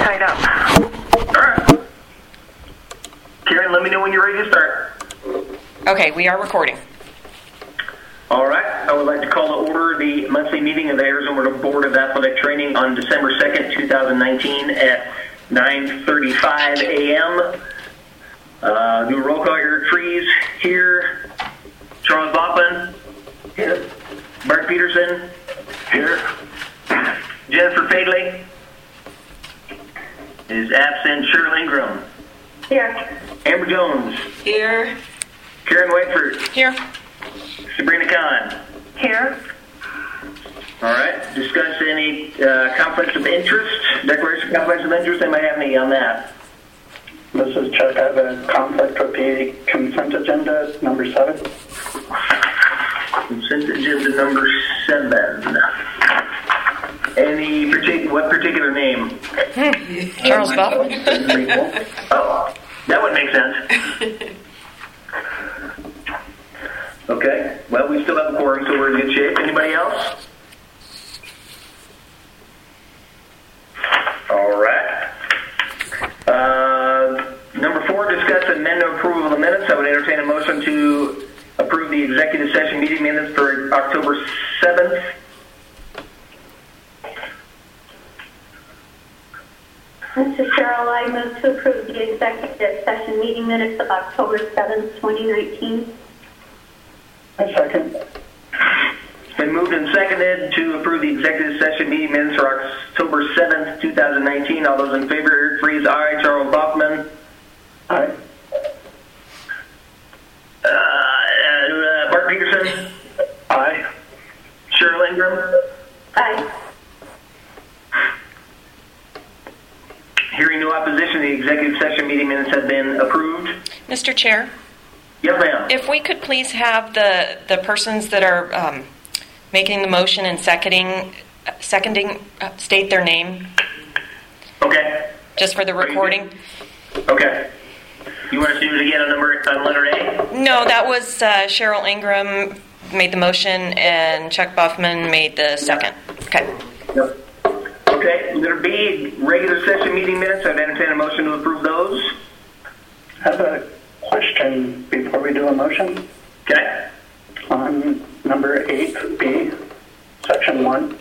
tied up. All right. Karen, let me know when you're ready to start. Okay, we are recording. All right. I would like to call to order the monthly meeting of the Arizona Board of Athletic Training on December 2nd, 2019 at 9:35 a.m. Do a roll call. Eric Fries here. Charles Baughman. Here. Bart Peterson. Here. Jennifer Fadley is absent. Cheryl Ingram. Here. Amber Jones. Here. Karen Whiteford. Here. Sabrina Khan. Here. All right. Discuss any conflicts of interest. Declaration of conflicts of interest. Anybody have any on that? This is Chuck. I have a conflict with the consent agenda, number 7. Consent agenda number 7. What particular name? Charles Baughman. Oh, that would make sense. Okay. Well, we still have a quorum, so we're in good shape. Anybody else? All right. Number 4, discuss and amend approval of the minutes. I would entertain a motion to approve the executive session meeting minutes for October 7th. This is Cheryl. I move to approve the executive session meeting minutes of October 7th, 2019. I second. It's been moved and seconded to approve the executive session meeting minutes for October 7th, 2019. All those in favor, Eric Fries, aye. Charles Baughman. Aye. Bart Peterson. Aye. Cheryl Ingram. Aye. Hearing no opposition, the executive session meeting minutes have been approved. Mr. Chair, Yes, ma'am. if we could please have the persons that are making the motion and seconding state their name, Okay. just for the Are you recording. Okay. You want us to do it again on letter A? No, that was Cheryl Ingram made the motion and Chuck Baughman made the second. Okay. Yep. Okay. Letter B, regular session meeting minutes. I'd entertain a motion to approve those. I have a question before we do a motion. Okay. On number 8B, section 1.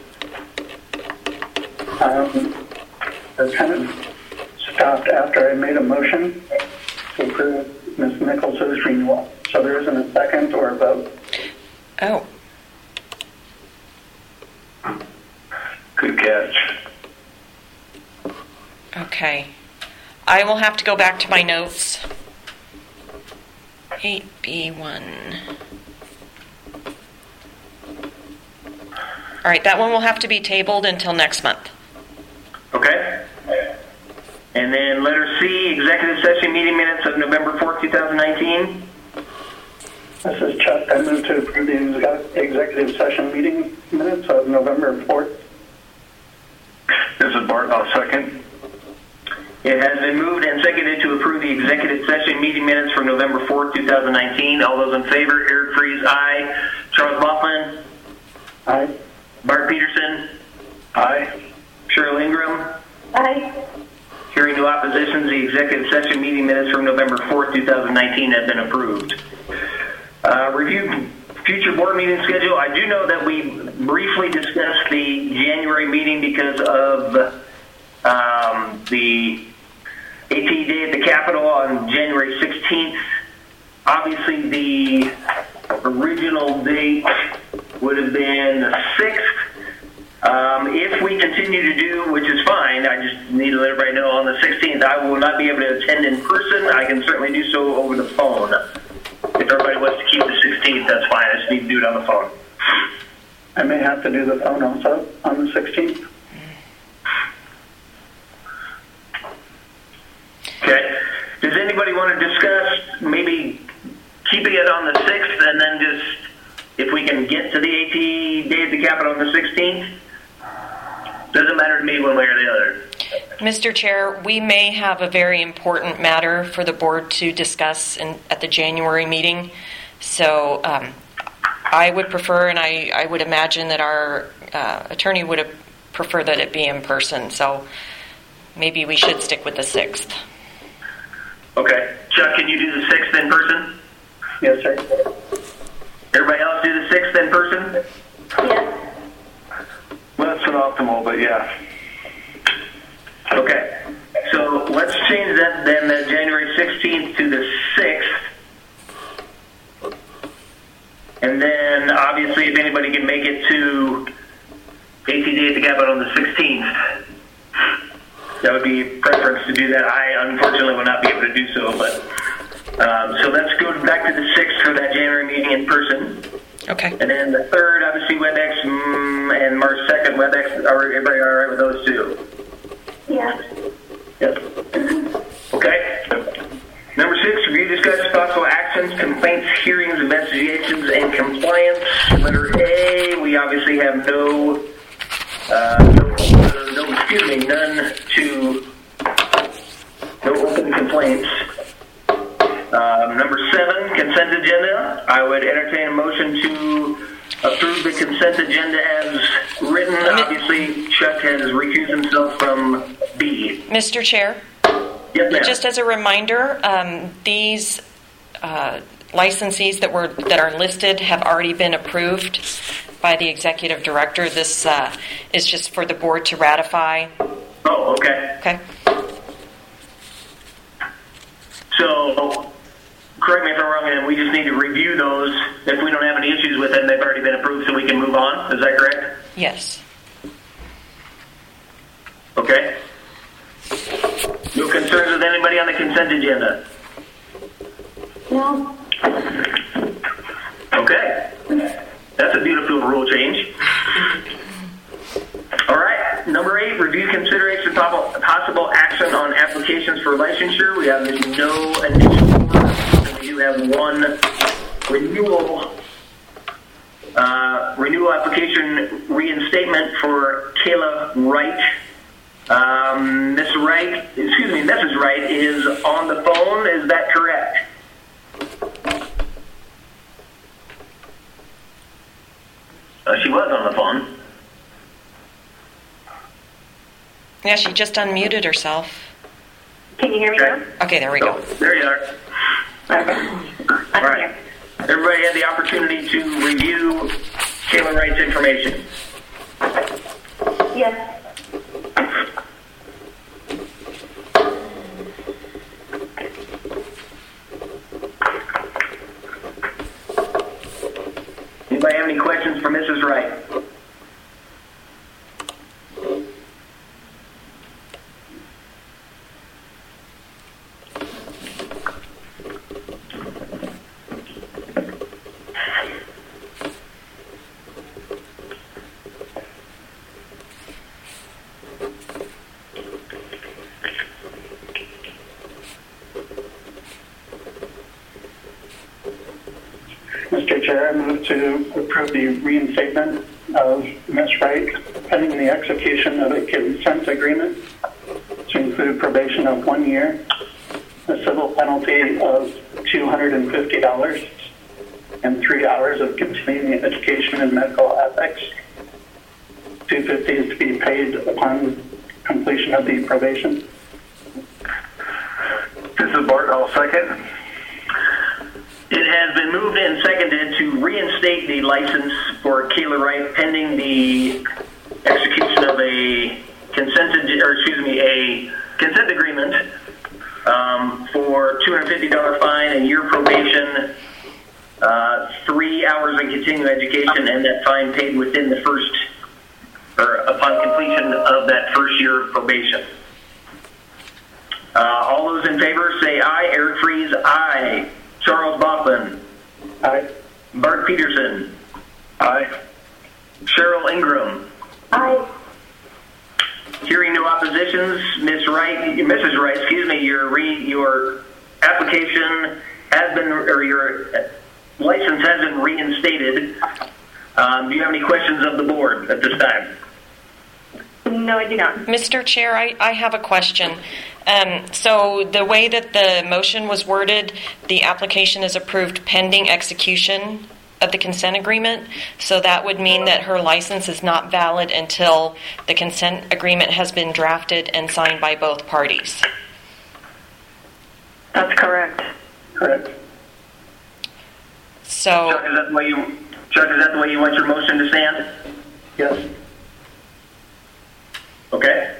I kind of stopped after I made a motion to approve Ms. Nichols' renewal. So there isn't a second or a vote. Oh, Good catch. okay. I will have to go back to my notes. 8B1. All right, that one will have to be tabled until next month. Okay. And then letter C, executive session meeting minutes of November 4th, 2019. This is Chuck. I move to approve the executive session meeting minutes of November 4th. This is Bart. I'll second. It has been moved and seconded to approve the executive session meeting minutes for November 4th, 2019. All those in favor, Eric Fries, aye. Charles Baughman. Aye. Bart Peterson. Aye. Cheryl Ingram. Aye. Hearing no oppositions, the executive session meeting minutes from November 4th, 2019 have been approved. Review future board meeting schedule. I do know that we briefly discussed the January meeting because of the AT Day at the Capitol on January 16th. Obviously, the original date would have been the 6th. If we continue to do, which is fine, I just need to let everybody know on the 16th I will not be able to attend in person. I can certainly do so over the phone. If everybody wants to keep the 16th, that's fine. I just need to do it on the phone. I may have to do the phone also on the 16th. Okay. Does anybody want to discuss maybe keeping it on the 6th and then just, if we can get to the AT Day at the Capitol on the 16th? Doesn't matter to me one way or the other. Mr. Chair, we may have a very important matter for the board to discuss at the January meeting. So I would prefer, and I would imagine that our attorney would prefer that it be in person. So maybe we should stick with the 6th. Okay. Chuck, can you do the 6th in person? Yes, sir. Everybody else do the 6th in person? Yes. Less than optimal, but yeah. Okay. So let's change that then, January 16th to the 6th. And then, obviously, if anybody can make it to ATD at the Capitol on the 16th, that would be preference to do that. I, unfortunately, will not be able to do so. But so let's go back to the 6th for that January meeting in person. Okay. And then the 3rd, obviously, WebEx, and March 2nd, WebEx. Are everybody all right with those two? Yes. Yep. Okay. Number 6, review, discuss possible actions, complaints, hearings, investigations, and compliance. Letter A, we obviously have none no open complaints. Number 7, consent agenda. I would entertain a motion to approve the consent agenda as written. Obviously, Chuck has recused himself from B. Mr. Chair? Yes, ma'am. Just as a reminder, these licensees that are listed have already been approved by the executive director. This is just for the board to ratify. Oh, okay. Okay. So, correct me if I'm wrong, and we just need to review those. If we don't have any issues with them, they've already been approved, so we can move on. Is that correct? Yes. Okay. No concerns with anybody on the consent agenda? No. Okay. That's a beautiful rule change. All right. Number 8, review, consideration, possible action on applications for licensure. We have no additional orders, and we do have one renewal application reinstatement for Kayla Wright. Mrs. Wright is on the phone. Is that correct? She was on the phone. Yeah, she just unmuted herself. Can you hear me now? Okay, there we go. There you are. Okay. All right. Everybody had the opportunity to review Kayla Wright's information. Yes. Anybody have any questions for Mrs. Wright? Mr. Chair, I move to approve the reinstatement of Ms. Wright pending the execution of a consent agreement to include probation of 1 year, a civil penalty of $250, and 3 hours of continuing education and medical ethics. $250 is to be paid upon completion of the probation. This is Bart. I'll second. It has been moved and seconded to reinstate the license for Kayla Wright pending the execution of a consent agreement for $250 fine, a year probation, 3 hours of continuing education, and that fine paid within the first or upon completion of that first year of probation. All those in favor say aye. Eric Fries, aye. Charles Bachman. Aye. Bart Peterson. Aye. Cheryl Ingram. Aye. Hearing no oppositions, Mrs. Wright, your application has been, or your license has been reinstated. Do you have any questions of the board at this time? No, I do not. Mr. Chair, I have a question. So the way that the motion was worded, the application is approved pending execution of the consent agreement. So that would mean that her license is not valid until the consent agreement has been drafted and signed by both parties. That's correct. Correct. So, Chuck, is that the way you want your motion to stand? Yes. Okay.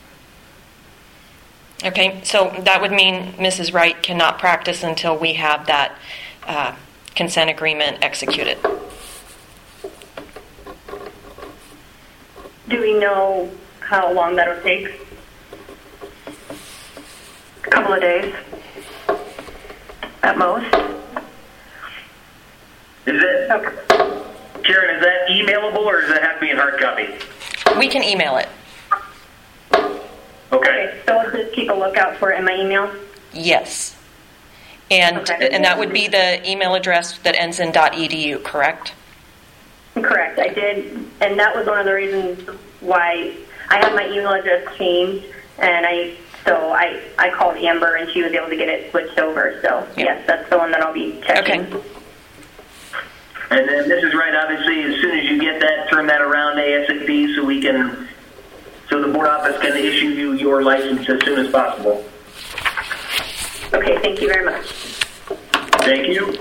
okay, so that would mean Mrs. Wright cannot practice until we have that consent agreement executed. Do we know how long that'll take? A couple of days, at most. Is it, Okay. Karen, is that emailable or does that have to be in hard copy? We can email it. Okay. So I'll just keep a lookout for it in my email. Yes. And Okay. and that would be the email address that ends in .edu, correct? Correct, I did, and that was one of the reasons why I had my email address changed, and I called Amber, and she was able to get it switched over. So Yeah. yes, that's the one that I'll be checking. Okay. And then Mrs. Wright, obviously, as soon as you get that, turn that around ASAP so the board office can issue you your license as soon as possible. Okay, thank you very much. Thank you.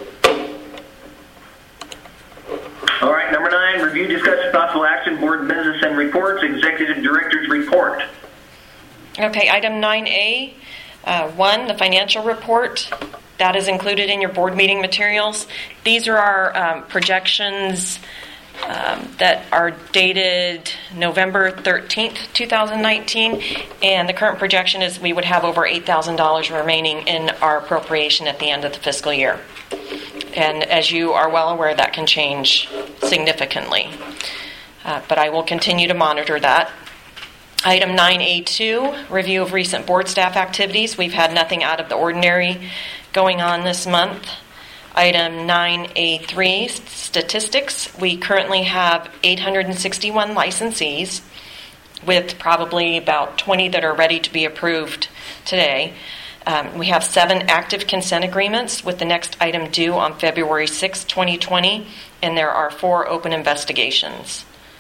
All right, number 9, review, discuss, possible action, board business and reports, executive director's report. Okay, item 9A, 1, the financial report. That is included in your board meeting materials. These are our projections that are dated November 13th, 2019, and the current projection is we would have over $8,000 remaining in our appropriation at the end of the fiscal year. And as you are well aware, that can change significantly. But I will continue to monitor that. Item 9A2, review of recent board staff activities. We've had nothing out of the ordinary going on this month. Item 9A3, statistics. We currently have 861 licensees with probably about 20 that are ready to be approved today. We have 7 active consent agreements with the next item due on February 6, 2020, and there are 4 open investigations.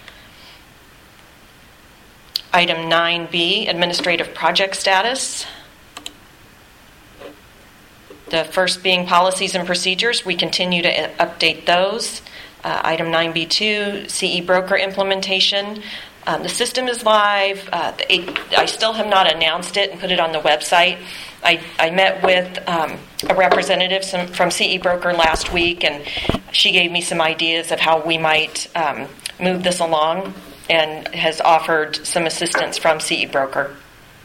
Item 9B, administrative project status. The first being policies and procedures. We continue to update those. Item 9B2, CE broker implementation. The system is live. I still have not announced it and put it on the website. I met with a representative from CE broker last week, and she gave me some ideas of how we might move this along and has offered some assistance from CE broker.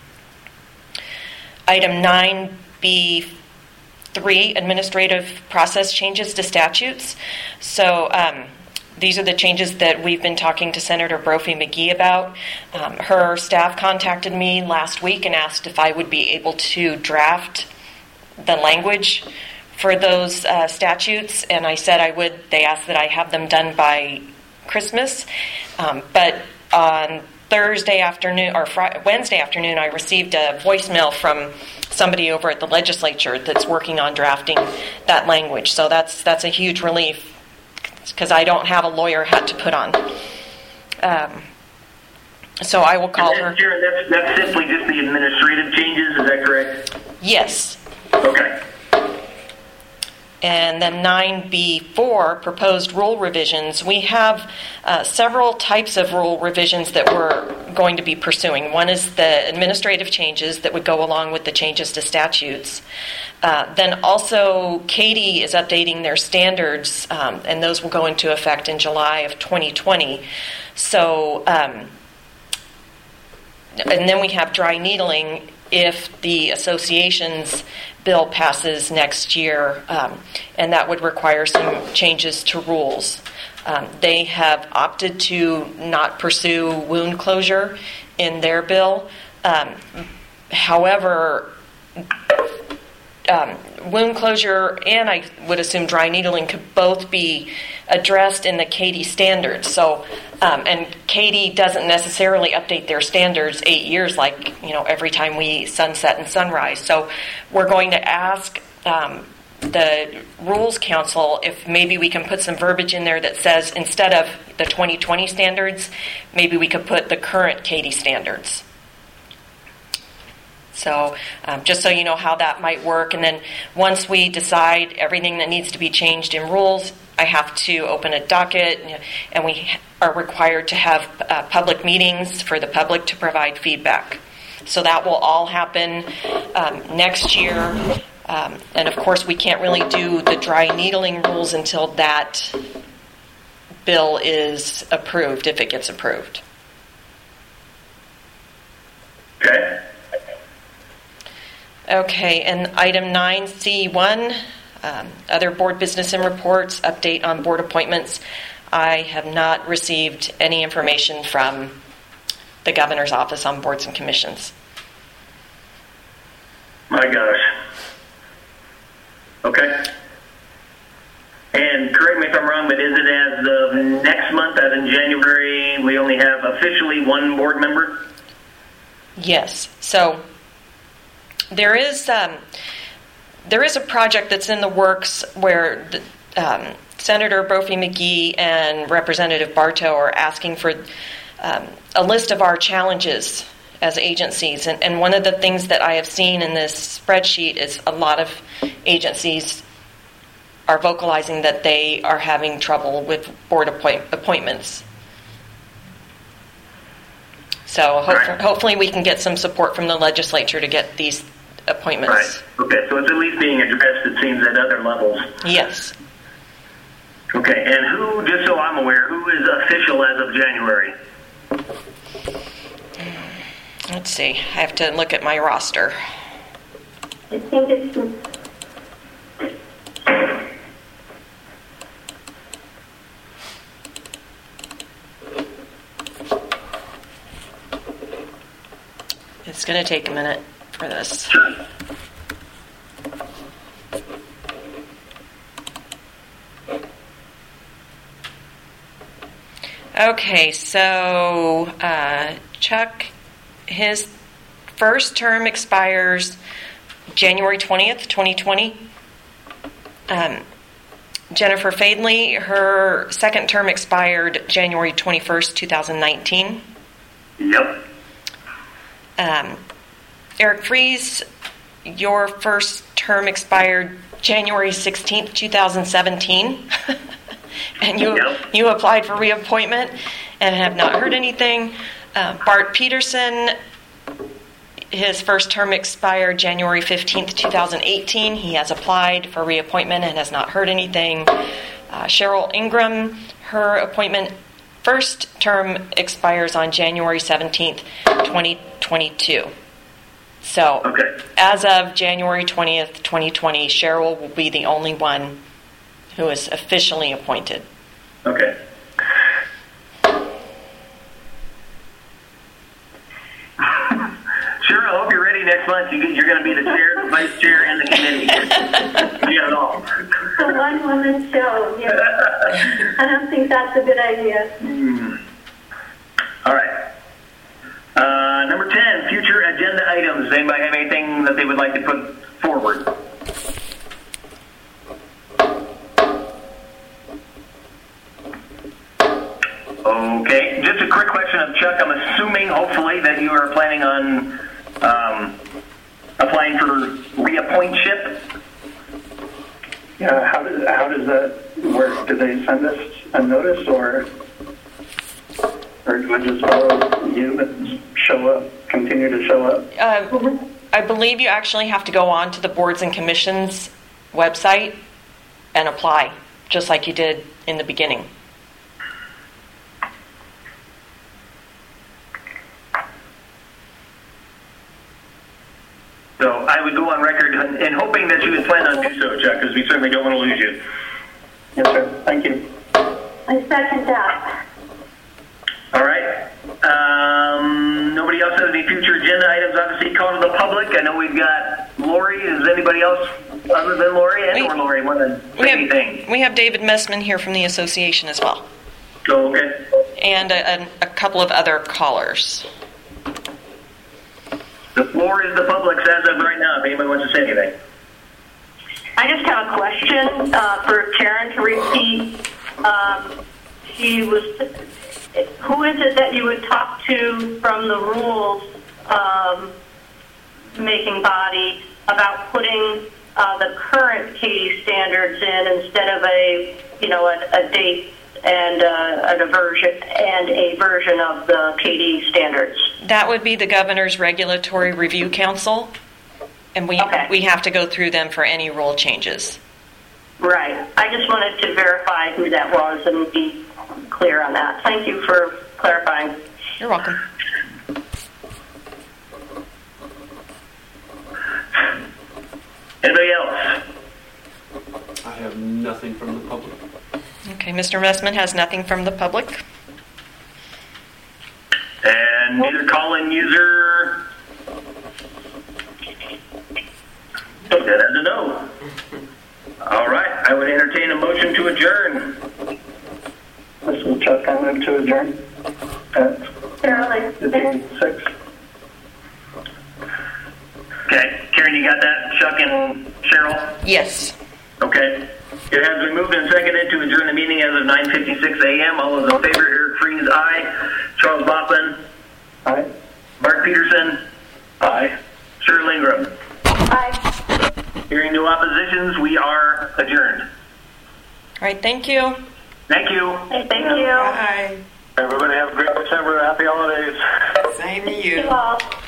Item 9B3, administrative process changes to statutes. So these are the changes that we've been talking to Senator Brophy McGee about. Her staff contacted me last week and asked if I would be able to draft the language for those statutes, and I said I would. They asked that I have them done by Christmas, but on Thursday afternoon or Wednesday afternoon, I received a voicemail from somebody over at the legislature that's working on drafting that language. So that's a huge relief because I don't have a lawyer hat to put on. So I will call her. Sharon, that's simply just the administrative changes, is that correct? Yes. Okay. And then 9B4, proposed rule revisions. We have several types of rule revisions that we're going to be pursuing. One is the administrative changes that would go along with the changes to statutes. Then also, Katie is updating their standards, and those will go into effect in July of 2020. So, and then we have dry needling if the association's bill passes next year, and that would require some changes to rules. They have opted to not pursue wound closure in their bill. However, wound closure and I would assume dry needling could both be addressed in the Katie standards. So, and Katie doesn't necessarily update their standards 8 years like, every time we sunset and sunrise. So we're going to ask the Rules Council if maybe we can put some verbiage in there that says instead of the 2020 standards, maybe we could put the current Katy standards. So just so you know how that might work. And then once we decide everything that needs to be changed in rules, I have to open a docket, and we are required to have public meetings for the public to provide feedback. So that will all happen next year. And of course, we can't really do the dry needling rules until that bill is approved, if it gets approved. Okay. Okay, and item 9C1, other board business and reports, update on board appointments. I have not received any information from the governor's office on boards and commissions. My gosh. Okay. And correct me if I'm wrong, but is it as of next month, as in January, we only have officially one board member? Yes. So there is a project that's in the works where Senator Brophy McGee and Representative Bartow are asking for a list of our challenges as agencies. And one of the things that I have seen in this spreadsheet is a lot of agencies are vocalizing that they are having trouble with board appointments. So hopefully we can get some support from the legislature to get these appointments. Right. Okay, so it's at least being addressed, it seems, at other levels. Yes. Okay, and who, just so I'm aware, who is official as of January? Let's see. I have to look at my roster. I think it's... It's going to take a minute for this. Okay, so Chuck, his first term expires January 20th, 2020. Jennifer Fadley, her second term expired January 21st, 2019. Yep. Eric Fries, your first term expired January 16th, 2017. And you applied for reappointment and have not heard anything. Bart Peterson, his first term expired January 15th, 2018. He has applied for reappointment and has not heard anything. Cheryl Ingram, her appointment first term expires on January 17th, 2022. So, As of January 20th, 2020, Cheryl will be the only one who is officially appointed. Okay. Cheryl, I hope you're ready next month. You're going to be the chair, the vice chair, and the committee. You got it all. The one-woman show, yeah. I don't think that's a good idea. All right. Number 10, future agenda items. Does anybody have anything that they would like to put forward? Okay, just a quick question of Chuck. I'm assuming, hopefully, that you are planning on applying for reappointship. Yeah, how does that work? Do they send us a notice, or do we just follow you and continue to show up? I believe you actually have to go on to the Boards and Commissions website and apply, just like you did in the beginning. So I would go on record in hoping that you would plan on doing so, Chuck, because we certainly don't want to lose you. Yes, sir. Thank you. I second that. All right. Nobody else has any future agenda items? Obviously, call to the public. I know we've got Lori. Is anybody else other than Lori or Lori want to say anything? We have David Messman here from the association as well. Oh, okay. And a couple of other callers. The floor is the public's as of right now, if anybody wants to say anything. I just have a question for Karen to repeat. Who is it that you would talk to from the rules making body about putting the current KD standards in instead of a date and a version of the KD standards? That would be the Governor's Regulatory Review Council, and we have to go through them for any rule changes. Right. I just wanted to verify who that was and be clear on that. Thank you for clarifying. You're welcome. Anybody else? I have nothing from the public. Okay, Mr. Messman has nothing from the public. And neither call-in user. Took that as a no. All right, I would entertain a motion to adjourn. This is Chuck. I move to adjourn at Carolyn. 6. Okay, Karen, you got that? Chuck and Cheryl? Yes. Okay. It has been moved and seconded to adjourn the meeting as of 9:56 a.m. All those in favor, Eric Freeze, aye. Charles Boffman? Aye. Mark Peterson? Aye. Shirley Lindgren? Aye. Hearing no oppositions, we are adjourned. All right, thank you. Thank you. Thank you. Bye. Everybody have a great December. Happy holidays. Same to Thank you. you all.